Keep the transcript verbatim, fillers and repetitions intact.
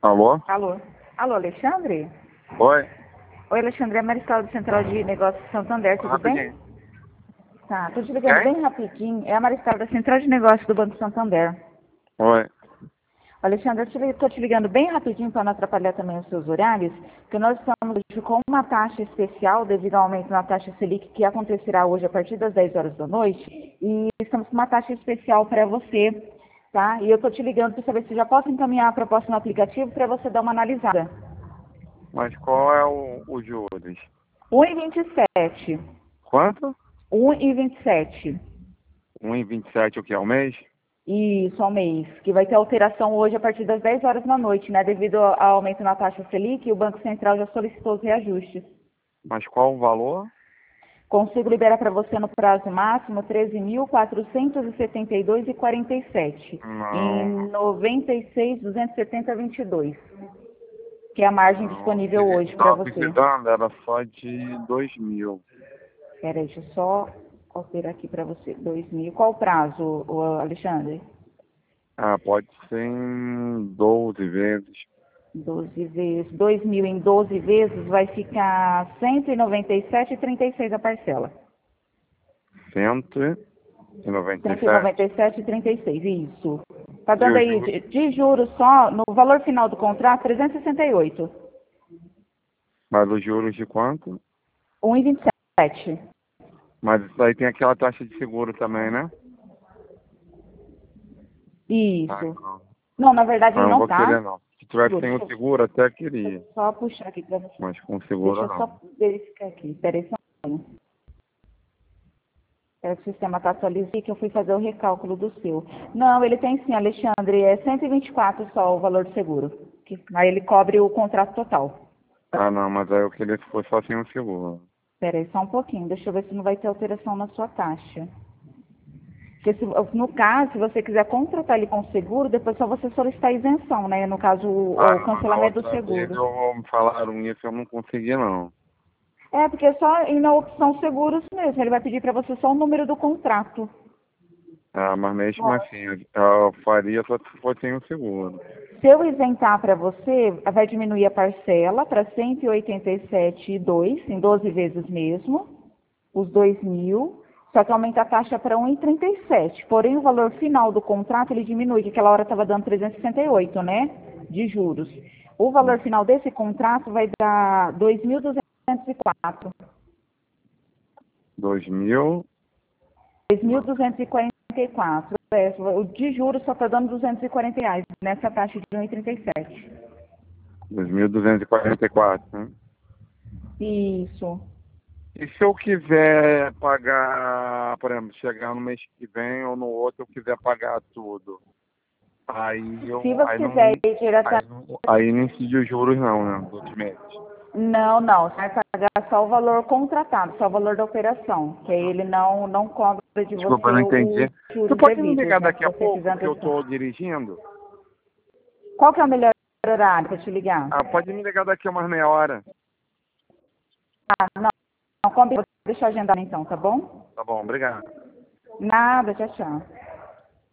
Alô? Alô? Alô, Alexandre? Oi? Oi, Alexandre, é a Maristela do Central de Negócios Santander, tudo bem? Rapidinho. Tá, tô te ligando Quem? bem rapidinho. É a Maristela da Central de Negócios do Banco Santander. Oi. Alexandre, eu te li- tô te ligando bem rapidinho para não atrapalhar também os seus horários, porque nós estamos hoje com uma taxa especial devido ao aumento na taxa Selic que acontecerá hoje a partir das dez horas da noite, e estamos com uma taxa especial para você, tá? E eu tô te ligando para saber se já posso encaminhar a proposta no aplicativo para você dar uma analisada. Mas qual é o, o juros? um e vinte e sete. Quanto? um e vinte e sete. um e vinte e sete o que é o mês? Isso, ao mês. Que vai ter alteração hoje a partir das dez horas da noite, né? Devido ao aumento na taxa Selic, o Banco Central já solicitou os reajustes. Mas qual o valor? Consigo liberar para você no prazo máximo treze mil quatrocentos e setenta e dois vírgula quarenta e sete Não. em noventa e seis mil duzentos e setenta vírgula vinte e dois, que é a margem Não. disponível hoje para Estava você. precisando, era só de dois mil. Espera aí, deixa eu só alterar aqui para você. dois mil. Qual o prazo, ô, Alexandre? Ah, pode ser em doze vezes. doze vezes, dois mil em doze vezes vai ficar cento e noventa e sete vírgula trinta e seis a parcela. Cento e noventa e cento e noventa sete. e sete vírgula trinta e seis, isso. Tá E dando os aí juros? de, de juros só, no valor final do contrato, trezentos e sessenta e oito. Mas os juros de quanto? um e vinte e sete. Mas isso aí tem aquela taxa de seguro também, né? Ah, Isso. não. Não, na verdade Ah, ele não não vou tá. querer não. Se tivesse Seguro. sem Deixa o eu, seguro, até deixa eu queria. só puxar aqui pra você. Mas com Deixa seguro eu não. só verificar aqui. Peraí só um pouquinho. É, o sistema está atualizado que eu fui fazer o recálculo do seu. Não, ele tem sim, Alexandre, é cento e vinte e quatro só o valor do seguro. Que, aí ele cobre o contrato total. Ah, não, mas aí eu queria que fosse só sem o seguro. Espera aí só um pouquinho, deixa eu ver se não vai ter alteração na sua taxa. Porque se, no caso, se você quiser contratar ele com seguro, depois só você solicitar a isenção, né? No caso, o, Ah, o não, mas da cancelamento do outra vez seguro. eu me falaram isso e eu não consegui não. É, porque é só ir na opção seguros mesmo. Ele vai pedir para você só o número do contrato. Ah, mas mesmo assim, eu faria só se fosse sem o seguro. Se eu isentar para você, vai diminuir a parcela para cento e oitenta e sete vírgula dois, em doze vezes mesmo, os dois mil, só que aumenta a taxa para um vírgula trinta e sete. Porém, o valor final do contrato ele diminui, que aquela hora estava dando trezentos e sessenta e oito, né? De juros. O valor final desse contrato vai dar dois mil duzentos e quatro. Dois mil, dois mil duzentos e quarenta e quatro. É, o de juros só está dando duzentos e quarenta reais, nessa taxa de um vírgula trinta e sete. dois mil duzentos e quarenta e quatro, né? Isso. E se eu quiser pagar, por exemplo, chegar no mês que vem ou no outro, eu quiser pagar tudo, aí Se eu, você aí quiser não, ir diretamente. aí não, aí não incide os juros não, né, dos outros meses. Não, não. Você vai pagar só o valor contratado, só o valor da operação. Que aí ele não, não cobra de Desculpa, eu não você entendi. os Você juros pode me devidos, ligar né? daqui Se a você pouco, fizer que eu antecipação. estou dirigindo? Qual que é o melhor horário para te ligar? Ah, pode me ligar daqui a umas meia hora. Ah, não. Não, combina. Deixa eu agendar então, tá bom? Tá bom, obrigado. Nada, tchau, tchau.